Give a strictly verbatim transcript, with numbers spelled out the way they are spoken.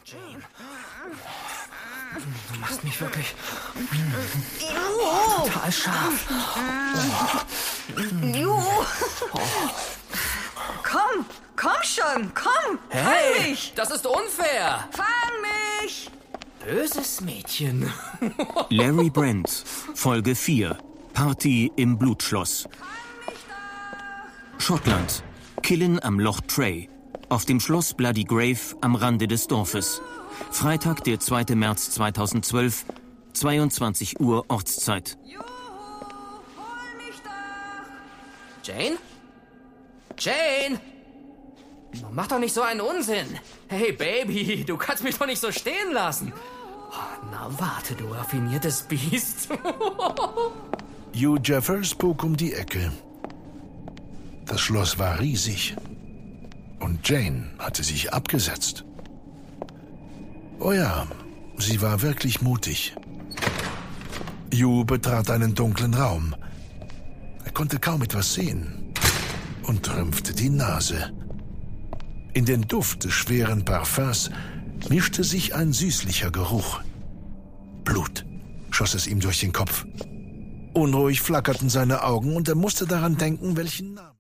Jane. Du machst mich wirklich Juhu. total scharf. Juhu. Komm, komm schon, komm, Hey, fang mich. das ist unfair. Fang mich. Böses Mädchen. Larry Brent, Folge vier. Party im Blutschloss. Schottland. Killen am Loch Trey. Auf dem Schloss Bloody Grave am Rande des Dorfes. Freitag, der zweite März zweitausendzwölf, zweiundzwanzig Uhr Ortszeit. Juhu, hol mich doch. Jane? Jane? Mach doch nicht so einen Unsinn. Hey, Baby, du kannst mich doch nicht so stehen lassen. Oh, na warte, du raffiniertes Biest. Hugh Jeffers bog um die Ecke. Das Schloss war riesig. Und Jane hatte sich abgesetzt. Oh ja, sie war wirklich mutig. Hugh betrat einen dunklen Raum. Er konnte kaum etwas sehen und rümpfte die Nase. In den Duft des schweren Parfums mischte sich ein süßlicher Geruch. Blut schoss es ihm durch den Kopf. Unruhig flackerten seine Augen und er musste daran denken, welchen Namen